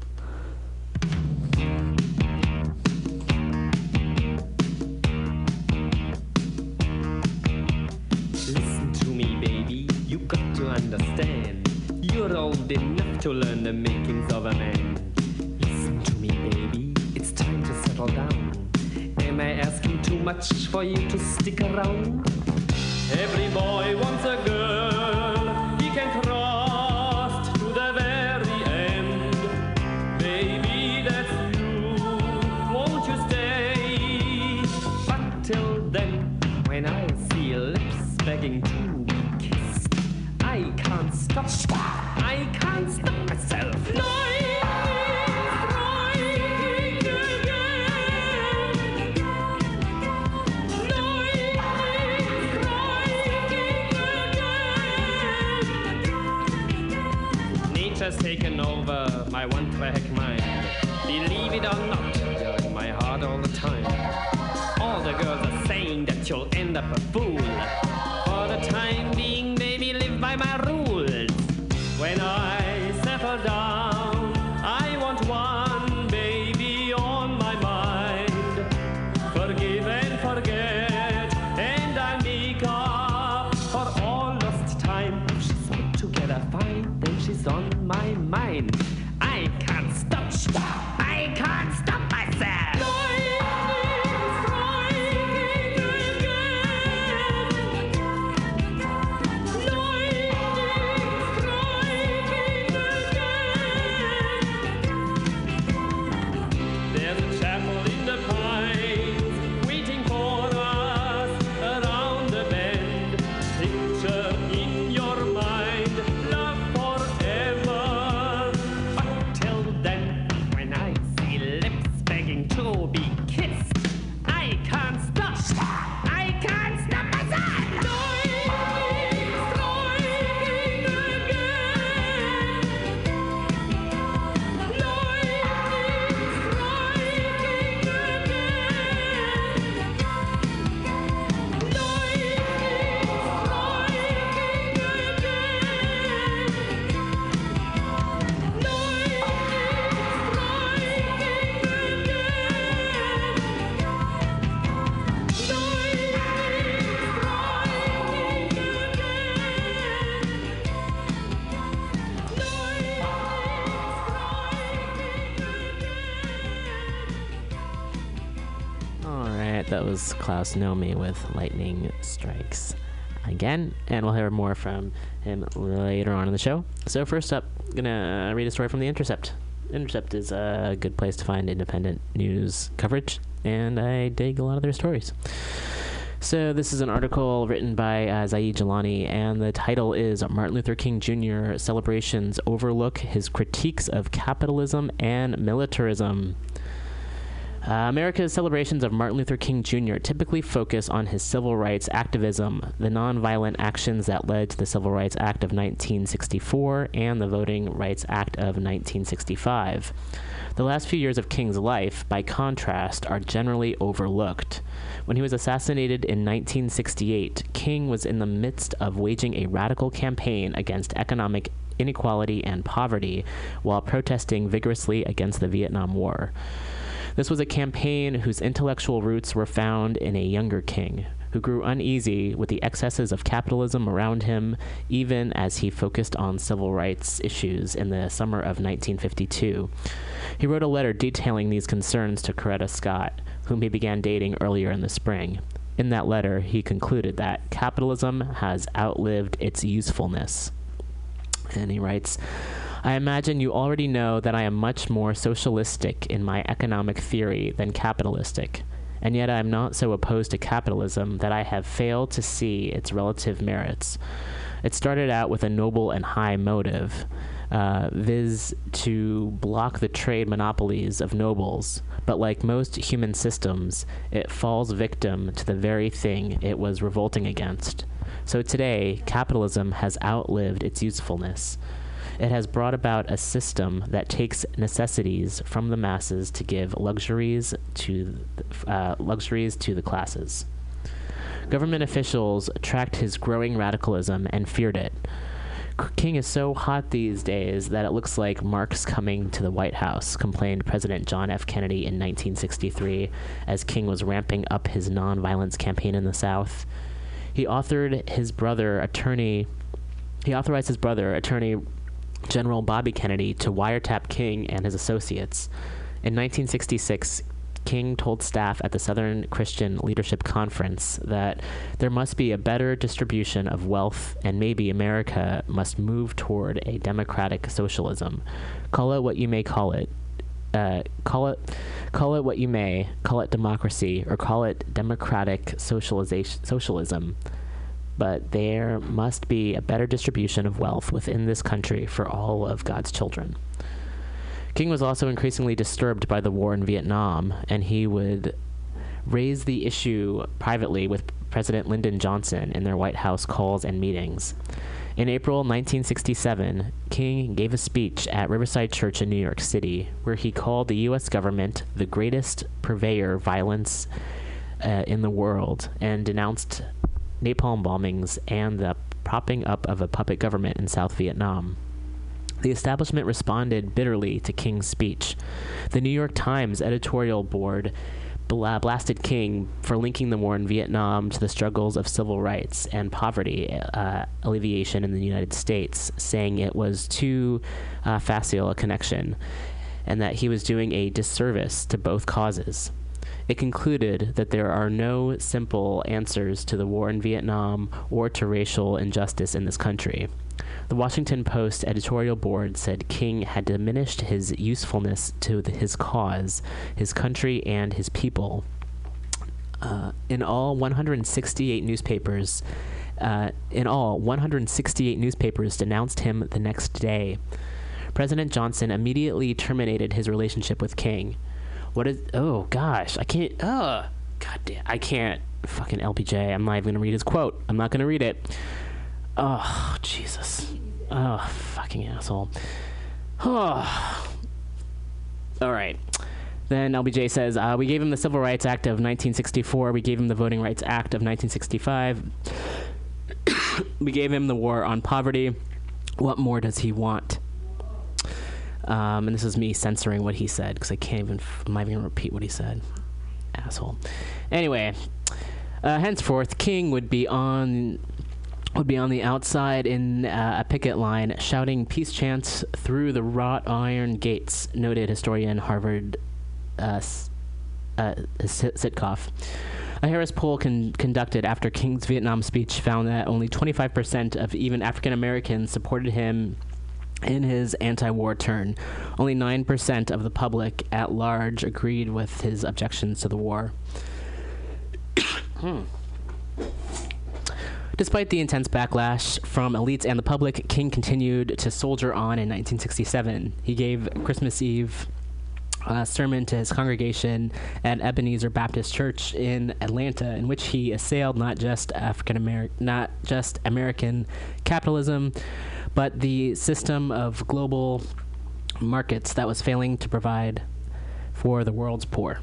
Listen to me, baby, you got to understand. You're old enough to learn the makings of a man. Listen to me, baby, it's time to settle down. Am I asking too much for you to stick around? Every boy wants a girl he can trust to the very end. Baby, that's you. Won't you stay? But till then, when I see lips begging to be kissed, I can't stop. I can't stop myself. No! Has taken over my one-track mind. Believe it or not, you're in my heart all the time. All the girls are saying that you'll end up a fool. For the time being, baby, live by my rules. When I settle down, I want one baby on my mind. Forgive and forget, and I'll make up for all lost time. If she's put together fine, then she's on my mind. I can't stop. I can't stop myself. That was Klaus Nomi with Lightning Strikes Again, and we'll hear more from him later on in the show. So first up, I'm gonna read a story from The Intercept. Intercept is a good place to find independent news coverage, and I dig a lot of their stories. So this is an article written by uh, Zaid Jilani, and the title is Martin Luther King Junior Celebrations Overlook His Critiques of Capitalism and Militarism. Uh, America's celebrations of Martin Luther King Junior typically focus on his civil rights activism, the nonviolent actions that led to the Civil Rights Act of nineteen sixty-four and the Voting Rights Act of nineteen sixty-five. The last few years of King's life, by contrast, are generally overlooked. When he was assassinated in nineteen sixty-eight, King was in the midst of waging a radical campaign against economic inequality and poverty while protesting vigorously against the Vietnam War. This was a campaign whose intellectual roots were found in a younger King, who grew uneasy with the excesses of capitalism around him, even as he focused on civil rights issues in the summer of nineteen fifty-two. He wrote a letter detailing these concerns to Coretta Scott, whom he began dating earlier in the spring. In that letter, he concluded that capitalism has outlived its usefulness. And he writes, I imagine you already know that I am much more socialistic in my economic theory than capitalistic, and yet I am not so opposed to capitalism that I have failed to see its relative merits. It started out with a noble and high motive, uh, viz. To block the trade monopolies of nobles, but like most human systems, it falls victim to the very thing it was revolting against. So today, capitalism has outlived its usefulness. It has brought about a system that takes necessities from the masses to give luxuries to uh, luxuries to the classes. Government officials tracked his growing radicalism and feared it. King is so hot these days that it looks like Marx coming to the White House, complained President John F. Kennedy in nineteen sixty-three as King was ramping up his nonviolence campaign in the South. He authored his brother, attorney, he authorized his brother, Attorney General Bobby Kennedy, to wiretap King and his associates. In nineteen sixty-six, King told staff at the Southern Christian Leadership Conference that there must be a better distribution of wealth and maybe America must move toward a democratic socialism. Call it what you may call it. Uh, call it call it what you may, call it democracy or call it democratic socialization, socialism. But there must be a better distribution of wealth within this country for all of God's children. King was also increasingly disturbed by the war in Vietnam, and he would raise the issue privately with President Lyndon Johnson in their White House calls and meetings. In April nineteen sixty-seven, King gave a speech at Riverside Church in New York City, where he called the U S government the greatest purveyor of violence uh, in the world, and denounced napalm bombings and the propping up of a puppet government in South Vietnam. The establishment responded bitterly to King's speech. The New York Times editorial board bla- blasted King for linking the war in Vietnam to the struggles of civil rights and poverty uh, alleviation in the United States, saying it was too uh, facile a connection and that he was doing a disservice to both causes. It concluded that there are no simple answers to the war in Vietnam or to racial injustice in this country. The Washington Post editorial board said King had diminished his usefulness to the, his cause, his country, and his people. Uh, in all, one hundred sixty-eight newspapers, uh, in all, one hundred sixty-eight newspapers denounced him the next day. President Johnson immediately terminated his relationship with King. What is? Oh gosh, I can't. Oh, God damn, I can't. Fucking L B J. I'm not even gonna read his quote. I'm not gonna read it. Oh Jesus. Oh fucking asshole. Oh. All right. Then L B J says, uh, we gave him the Civil Rights Act of nineteen sixty-four. We gave him the Voting Rights Act of nineteen sixty-five. We gave him the war on poverty. What more does he want? Um, and this is me censoring what he said because I can't even, f- I'm not even going to repeat what he said. Asshole. Anyway, uh, henceforth, King would be on would be on the outside in uh, a picket line shouting peace chants through the wrought iron gates, noted historian Harvard uh, uh, Sitkoff. A Harris poll con- conducted after King's Vietnam speech found that only twenty-five percent of even African Americans supported him in his anti-war turn. Only nine percent of the public at large agreed with his objections to the war. hmm. Despite the intense backlash from elites and the public, King continued to soldier on in nineteen sixty-seven. He gave Christmas Eve a sermon to his congregation at Ebenezer Baptist Church in Atlanta, in which he assailed not just African American, not just American capitalism, but the system of global markets that was failing to provide for the world's poor.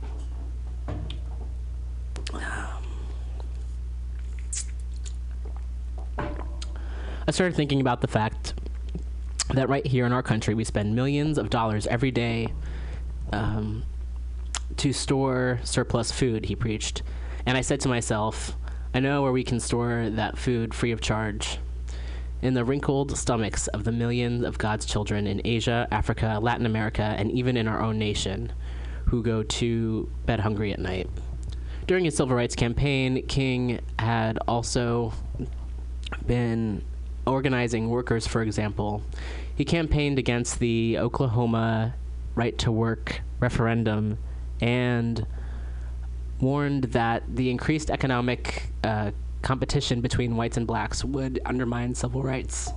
I started thinking about the fact that right here in our country, we spend millions of dollars every day um, to store surplus food, he preached. And I said to myself, I know where we can store that food free of charge. In the wrinkled stomachs of the millions of God's children in Asia, Africa, Latin America, and even in our own nation, who go to bed hungry at night. During his civil rights campaign, King had also been organizing workers, for example. He campaigned against the Oklahoma right-to-work referendum and warned that the increased economic uh, competition between whites and blacks would undermine civil rights.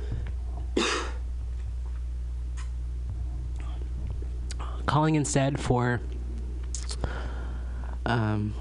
Calling instead for um,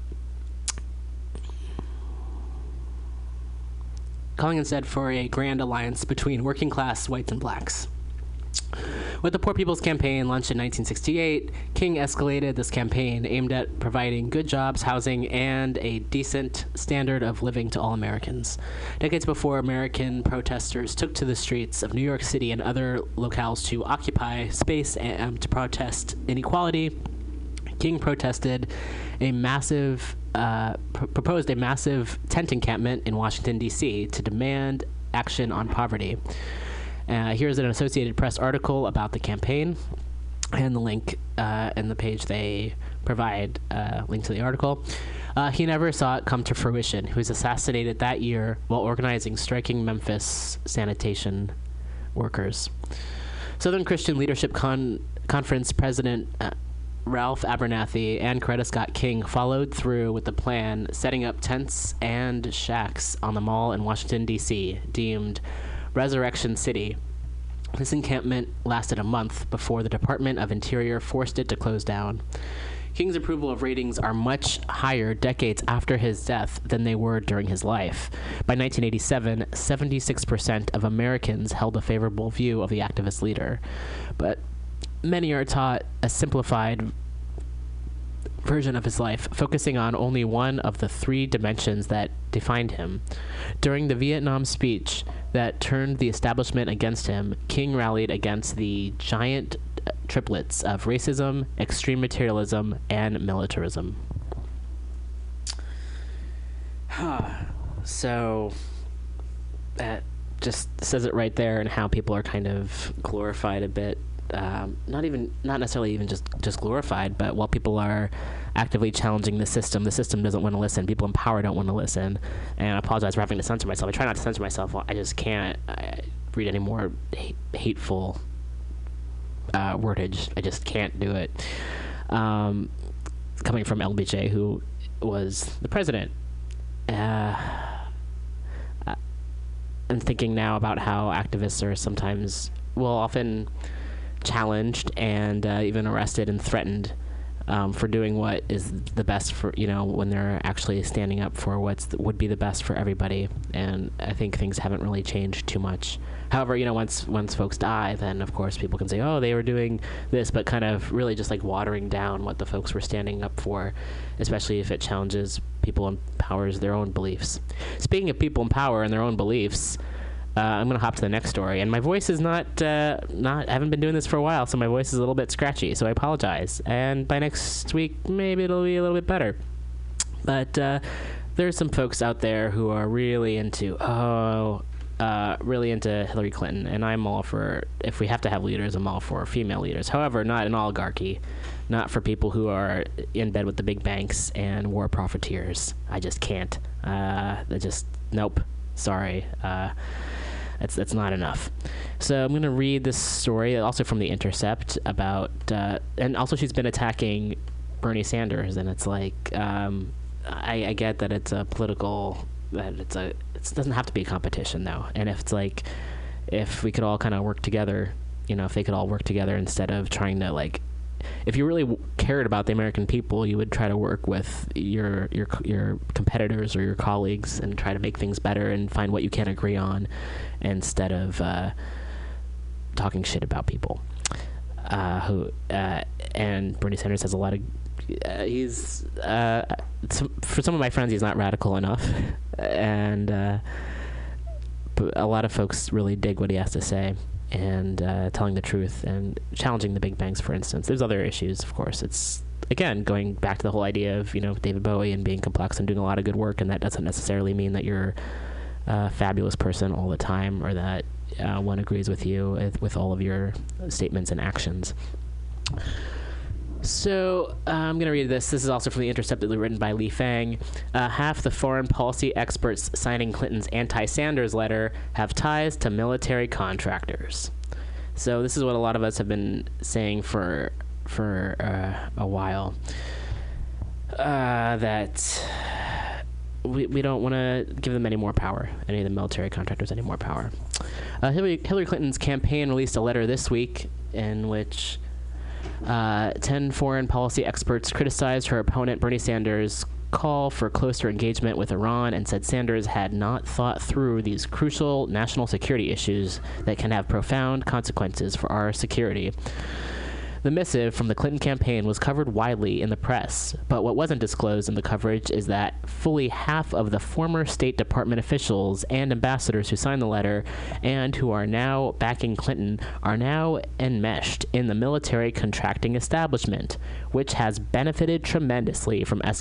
calling instead for a grand alliance between working class whites and blacks. With the Poor People's Campaign launched in nineteen sixty-eight, King escalated this campaign aimed at providing good jobs, housing, and a decent standard of living to all Americans. Decades before American protesters took to the streets of New York City and other locales to occupy space and um, to protest inequality, King protested a massive, uh, pr- proposed a massive tent encampment in Washington, D C to demand action on poverty. Uh, here's an Associated Press article about the campaign, and the link uh, and the page they provide, uh, link to the article. Uh, he never saw it come to fruition. He was assassinated that year while organizing striking Memphis sanitation workers. Southern Christian Leadership Con- Conference President uh, Ralph Abernathy and Coretta Scott King followed through with the plan, setting up tents and shacks on the mall in Washington, D C, deemed Resurrection City. This encampment lasted a month before the Department of Interior forced it to close down. King's approval of ratings are much higher decades after his death than they were during his life. By nineteen eighty-seven, seventy-six percent of Americans held a favorable view of the activist leader. But many are taught a simplified version of his life, focusing on only one of the three dimensions that defined him. During the Vietnam speech that turned the establishment against him, King rallied against the giant uh, triplets of racism, extreme materialism, and militarism. So that just says it right there, and how people are kind of glorified a bit. Um, not even, not necessarily even just, just glorified, but while people are actively challenging the system, the system doesn't want to listen. People in power don't want to listen. And I apologize for having to censor myself. I try not to censor myself. I just can't I read any more hate, hateful uh, wordage. I just can't do it. Um, coming from L B J, who was the president. Uh, I'm thinking now about how activists are sometimes, well, often challenged and uh, even arrested and threatened um, for doing what is the best for, you know, when they're actually standing up for what's th- would be the best for everybody. And I think things haven't really changed too much. However, you know, once once folks die, then of course people can say, oh, they were doing this, but kind of really just like watering down what the folks were standing up for, especially if it challenges people in power's their own beliefs. Speaking of people in power and their own beliefs, Uh, I'm going to hop to the next story. And my voice is not, uh, not, I haven't been doing this for a while, so my voice is a little bit scratchy, so I apologize. And by next week, maybe it'll be a little bit better. But uh, there's some folks out there who are really into, oh, uh, really into Hillary Clinton, and I'm all for, if we have to have leaders, I'm all for female leaders. However, not an oligarchy, not for people who are in bed with the big banks and war profiteers. I just can't. Uh, I just, nope, sorry. Uh, that's, that's not enough. So I'm going to read this story, also from The Intercept, about, uh, and also she's been attacking Bernie Sanders, and it's like, um, I, I get that it's a political, that it's a, it doesn't have to be a competition though. And if it's like, if we could all kind of work together, you know, if they could all work together instead of trying to like, if you really w- cared about the American people, you would try to work with your your your competitors or your colleagues and try to make things better and find what you can agree on, instead of uh, talking shit about people. Uh, who uh, and Bernie Sanders has a lot of. Uh, he's uh, some, for some of my friends, he's not radical enough, and uh, but a lot of folks really dig what he has to say. And uh, telling the truth and challenging the big banks, for instance. There's other issues, of course. It's, again, going back to the whole idea of, you know, David Bowie and being complex and doing a lot of good work, and that doesn't necessarily mean that you're a fabulous person all the time, or that uh, one agrees with you with, with all of your statements and actions. So uh, I'm going to read this. This is also from The Intercept, written by Lee Fang. Uh, half the foreign policy experts signing Clinton's anti-Sanders letter have ties to military contractors. So this is what a lot of us have been saying for for uh, a while. Uh, that we we don't want to give them any more power, any of the military contractors any more power. Uh, Hillary, Hillary Clinton's campaign released a letter this week in which Uh, ten foreign policy experts criticized her opponent Bernie Sanders' call for closer engagement with Iran and said Sanders had not thought through these crucial national security issues that can have profound consequences for our security. The missive from the Clinton campaign was covered widely in the press, but what wasn't disclosed in the coverage is that fully half of the former State Department officials and ambassadors who signed the letter and who are now backing Clinton are now enmeshed in the military contracting establishment, which has benefited tremendously from